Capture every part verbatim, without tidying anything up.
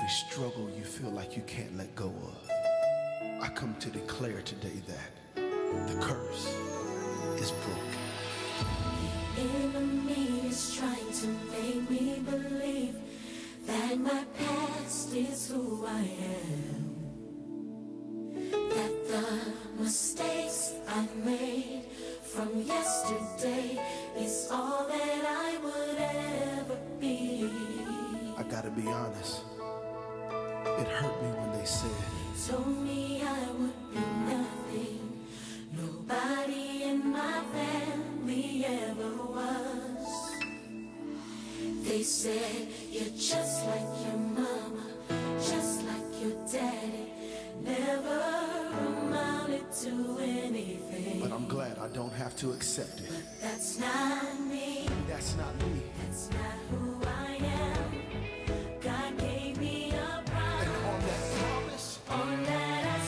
every struggle you feel like you can't let go of. I come to declare today that the curse is broken. The enemy is trying to make me believe that my past is who I am, that the mistakes I made from yesterday is all that I would ever be. I gotta be honest, it hurt me when they said, told me I would be nothing, nobody in my family ever was. They said, you're just like your mama, just like your daddy, never amounted to anything. But I'm glad I don't have to accept it. But that's not me. That's not me. That's not who I am. God gave me a promise. And on that promise, on that I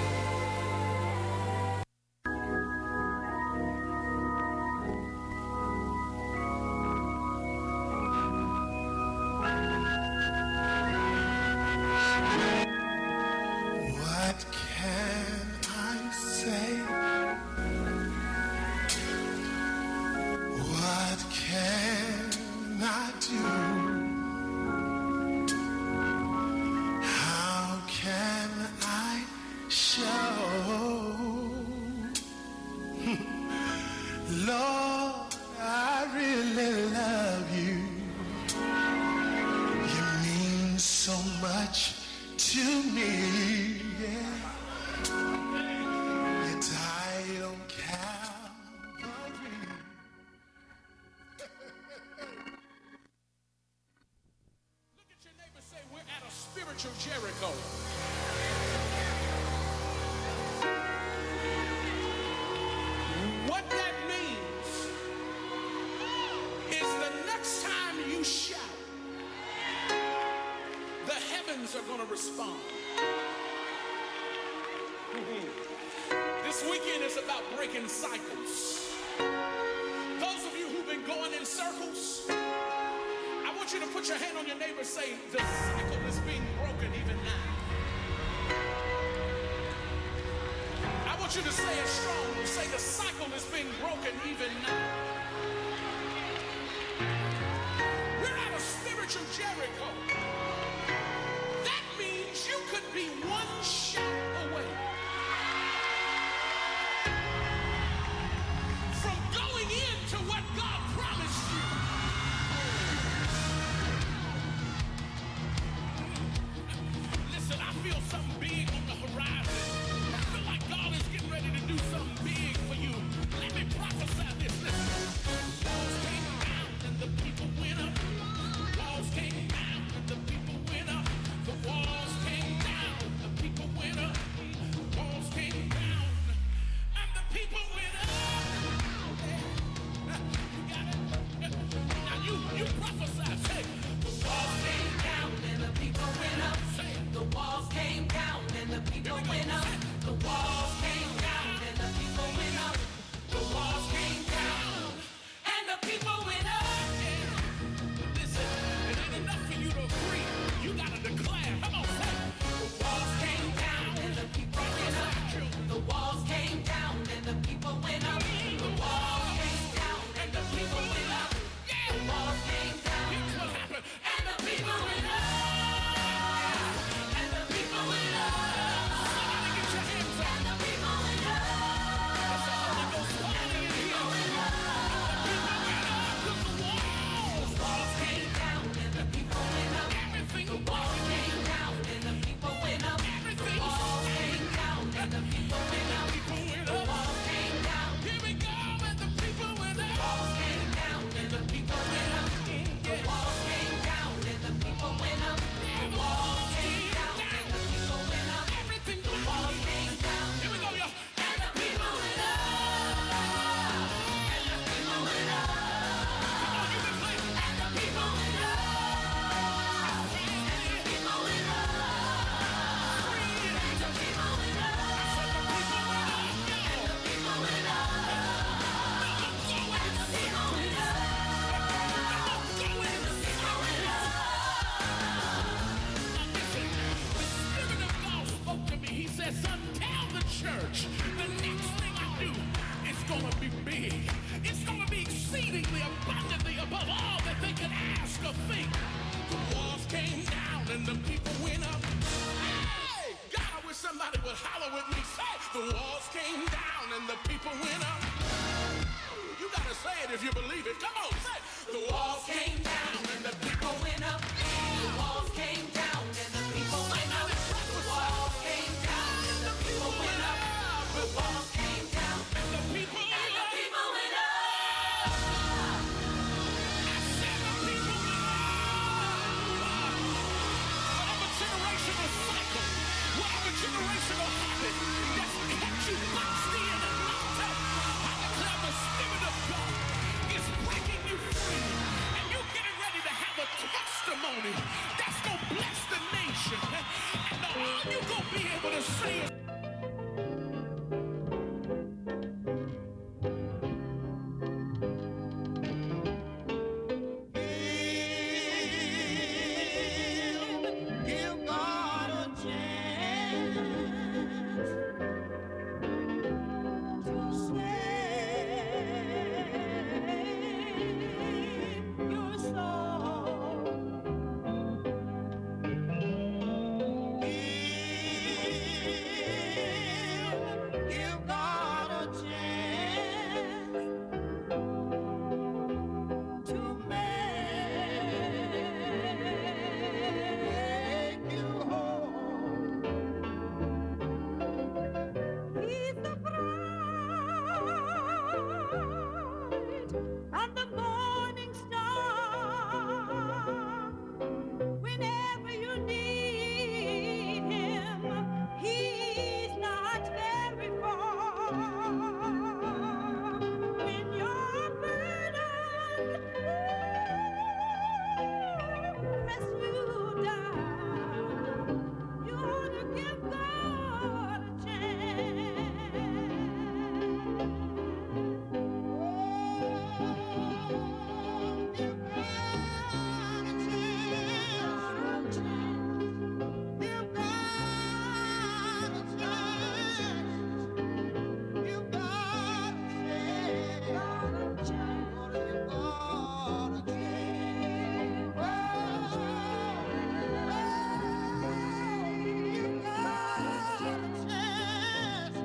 what can I say? What can I do? How can I show? Lord, I really love you. You mean so much to me, yeah. You died on Calvary. Look at your neighbor, say, we're at a spiritual Jericho. What that means is the next time you shout, the heavens are going to respond. This weekend is about breaking cycles. Those of you who've been going in circles, I want you to put your hand on your neighbor and say, the cycle is being broken even now. I want you to say it strong. Say the cycle is being broken even now. We're at a spiritual Jericho. That means you could be one shout away from going into what God promised you. Listen, I feel something big on the horizon. I feel like God is getting ready to do something big for you. Let me prophesy this. Listen. Walls came down and the people went up. Walls came down and the people went up. The walls came down, the people went up. Walls came down and the people went up. You got it? Now you, you prophesy. Say, the walls came down and the people went up. Say, the walls came down and the people went up. The walls came down and the people went up. The walls came down and the people went up. Listen, it ain't enough for you to agree. You gotta declare. Come on, say, the walls came down and the people went up. The walls came down and the people went up. The walls came down and the people went up. The walls came down. Here's what happened. And the people went up. And the people went up. Somebody get your hands up. And the people went up. It's the Holy Ghost party in here. The people went up. The walls. The walls came down and the people went up. Everything. The walls came down and the people went up. Everything. The walls came down and the people went up. The walls came down. Here we go and the people went up. The walls came down and the people went up. The walls came down and the people went up. The walls came down and the people went up. Everything. The walls came down. Here we go, y'all. And the people went up. And the people went up. Come on, you can play. And the people went up. And the people went up. And the people went up. church, the next thing I do is going to be big. It's going to be exceedingly abundantly above all that they could ask or think. The walls came down and the people went up. Hey, God, I wish somebody would holler with me. Say, the walls came down and the people went up. You got to say it if you believe it. Come on, say it. The walls came down and the people went up. The walls came down and the people went up. The walls came down and the people went up. The walls came down and the people went up. And the people went up. I said the people went up. Whatever generational cycle, whatever generational habit that's kept you boxed in and locked up, I declare the Spirit of God is breaking you free. And you're getting ready to have a testimony that's going to bless the nation. And all you're going to be able to say is, Give God a chance to save your soul. Give, give God a chance to make you whole. He's the bright and the morning star. Whenever you need him, he's not very far. When you're burdened, press you down, you ought to give God a chance. Oh, give God a chance. Give God a chance. Give God a chance. Gonna give God a chance. Oh, give God a chance.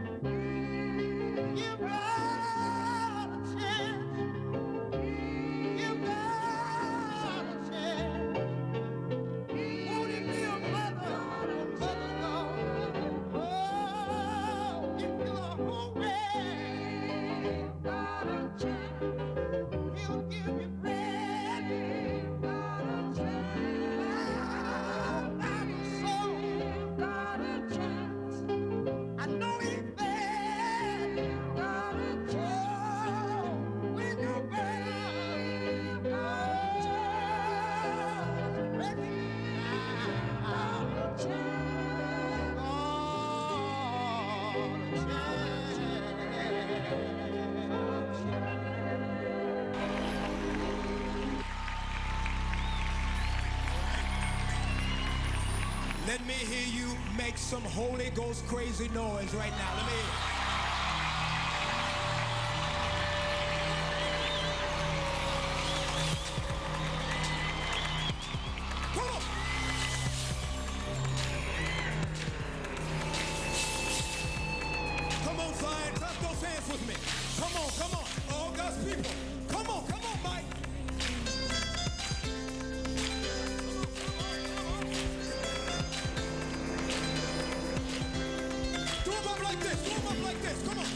Give God a chance. Give God a chance. Won't it be a mother, mother Lord? Oh, if you're hungry, God a chance. He'll give you bread. God a chance. Got a soul. God a chance. I know he's bad. God a chance. When you're bad, God a chance. Ready? God a chance. God Let me hear you make some Holy Ghost crazy noise right now. Let me hear. Come on. Come on, Zion. Clap those hands with me. Come on, come on. All God's people. Come on, come on, Mike. Do 'em up like this. Do 'em up like this. Come on.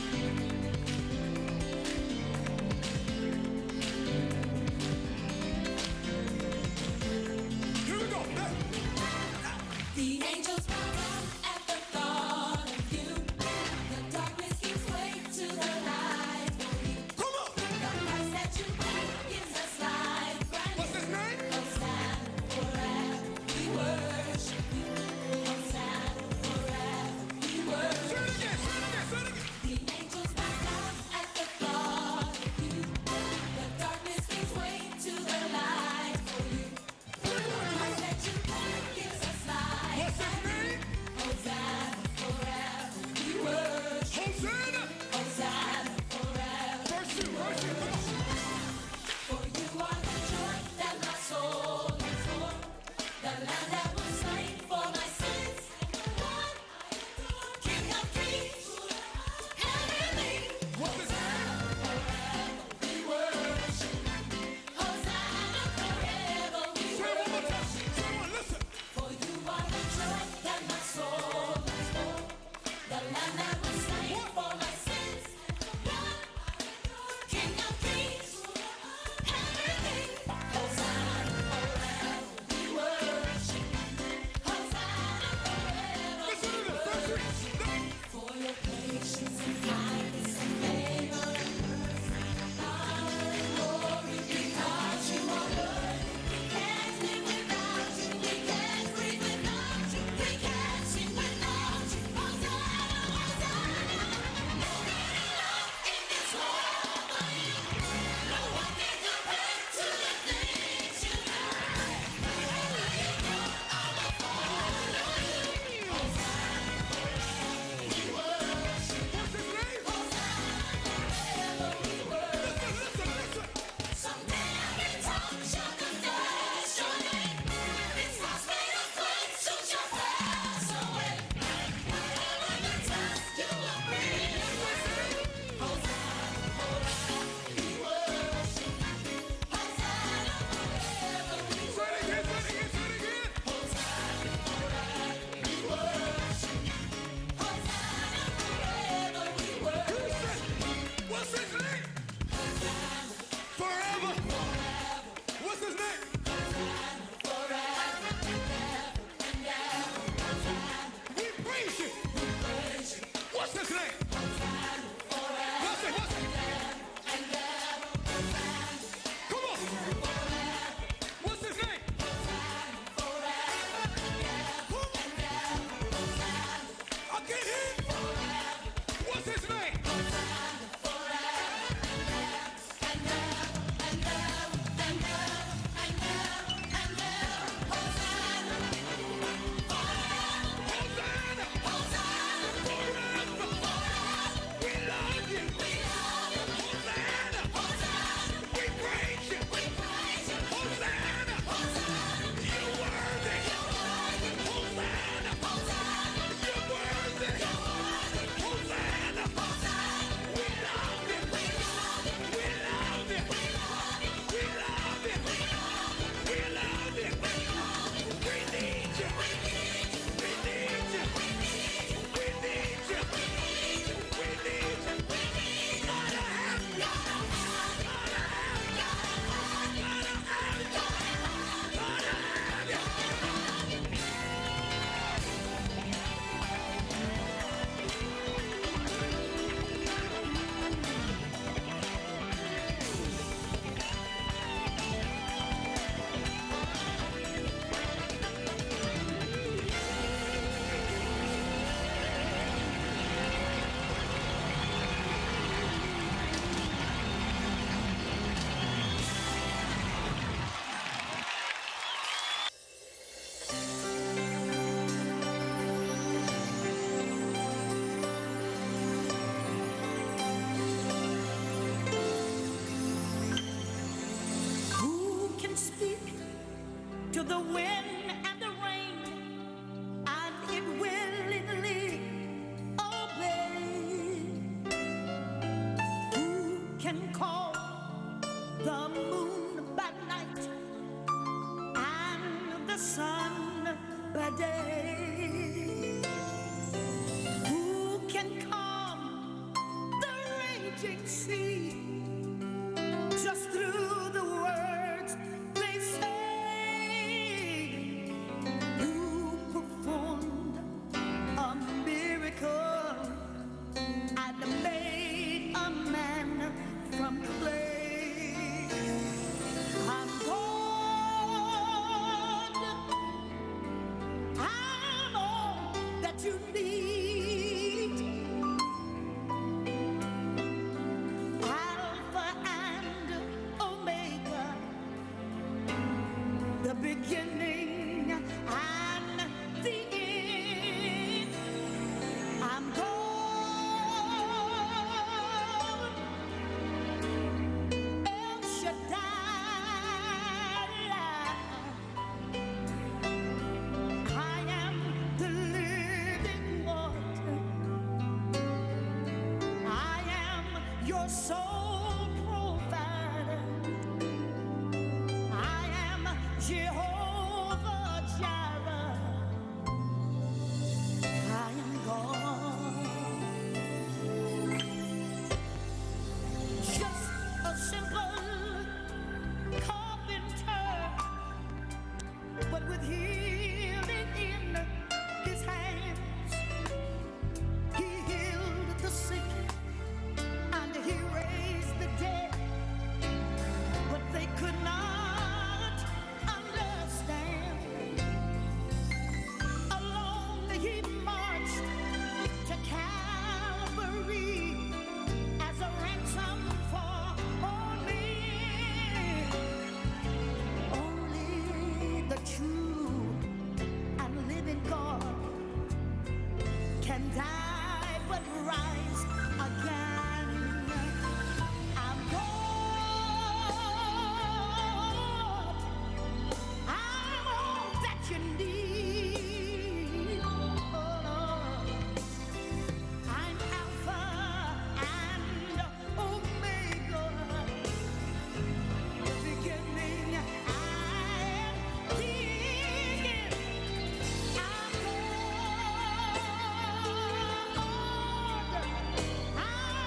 Here we go. Hey. The angels bow down at the thought of you. The darkness gives way to the light for you. Come on. The price that you pay gives us life brand What's his name? Hosanna forever, we worship you. Hosanna forever, we Say worship it again. Say it again. Say it again. the angels bow What's his name? Hosanna! Forever! We love you! Hosanna! We praise you! Hosanna! You're worthy! Hosanna! You're worthy! Hosanna! We love you! We love you! We love you! We love you! We need you! We need you! We need you! We need you! Gotta have you! Gotta have you! Gotta have you! Gotta have you! Who can speak to the wind and the rain, and it willingly obey? Who can call the moon by night and the sun by day? Who can calm the raging sea just through the words they say? You performed a miracle and made a man from clay. I'm God. I'm all that you need. Alpha and Omega, the beginning and the end. I'm God, El Shaddai. I am the living water. I am your soul provider. I am Jehovah Jireh. I am God. Just a simple carpenter, but with healing in his hands. He healed the sick and he raised the dead, but they could not understand. Alone he marched to Calvary as a ransom for all men. Only the true and living God can die but rise again. I'm God. I'm all that you need. Oh, Lord. I'm Alpha and Omega, the beginning and the end. I'm God. I'm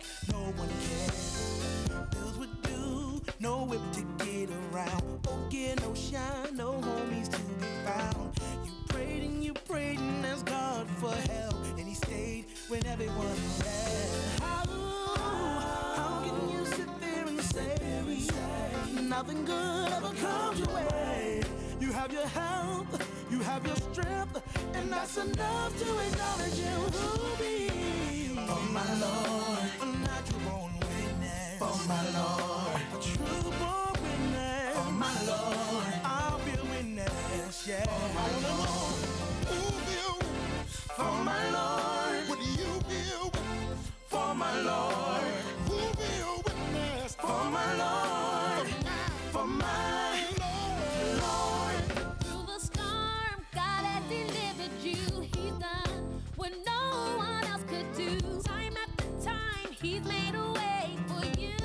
no one cares. Bills would do, no whip to get around. Oh, get no shine, no homies to be found. You prayed and you prayed and asked God for help, and he stayed when everyone left. How, how can you sit there and say nothing good ever comes your way? You have your health, you have your strength, and that's enough to acknowledge you. Who be for my Lord, a natural born witness. For my Lord, a true born witness. For my Lord, I'll be a witness. Yeah. For my Lord, who be a witness? For my Lord, would you be a witness? For my Lord, who be a witness? For my Lord, for my Lord. Through the storm, God has delivered you. He's done what no one else could do. Time after time, he's made a way for you.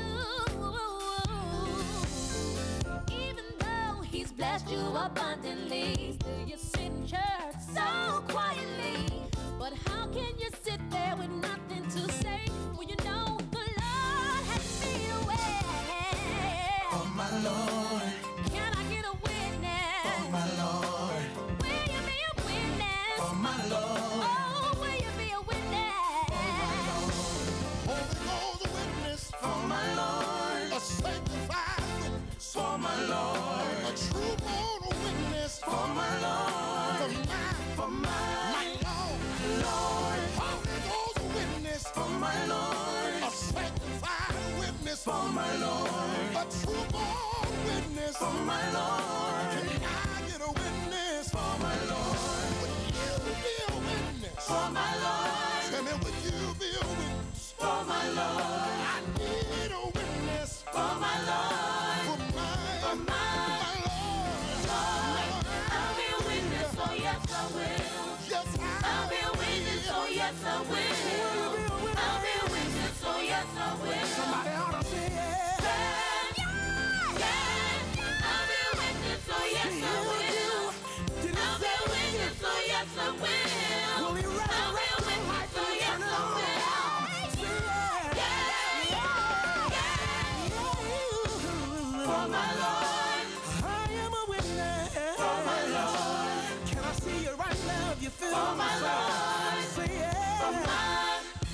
Even though he's blessed you abundantly, still you sit in church so quietly. But how can you sit there with nothing to say when you know the Lord has made a way? For my Lord, Can I get a witness? for my Lord, Will you be a witness? for my Lord. Oh, will you be a witness? Holy Ghost witness for my Lord, a sanctified witness for my Lord, a true born witness for my Lord, for my, for my, my Lord, Lord. Holy Ghost witness for my Lord, a sanctified witness for my Lord, a true born witness for my Lord. Can I get a witness for my Lord? Would you be a witness for my Lord? Tell me, would you be a witness for my Lord? I need a witness for my Lord. For my, for my, my Lord. Lord. I'll be a witness, oh yes I will. Yes, I I'll be a witness, oh yes I will. I'll be a witness, oh yes I will. Somebody ought to say it. Yeah, yeah. I'll be a witness, oh yes I will. I'll be a witness, oh yes I will. Will he ride I'll be a around witness, oh yes turn it I on? will. Say it. Yeah, yeah, yeah. For my Lord, I am a witness. for my Lord, Can I see you right now if you feel for my me? Lord, Say it. for my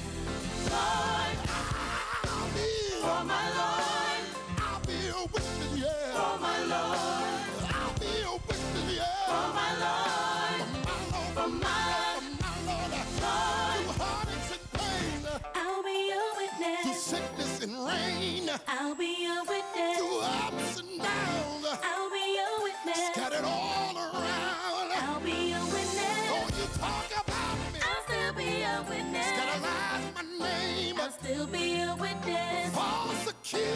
Lord, I'll be, for my Lord, I'll be a witness, yeah. for my Lord, I'll be a witness, yeah. for my Lord, For my Lord, for my for my Lord. Lord. Through heartaches and pain, I'll be a through witness. sickness and rain, I'll be a witness. through ups and downs, I'll be a witness. scattered all around. I'll be a witness. Don't you talk about me, I'll still be a witness. scandalize my name, I'll still be a witness. persecute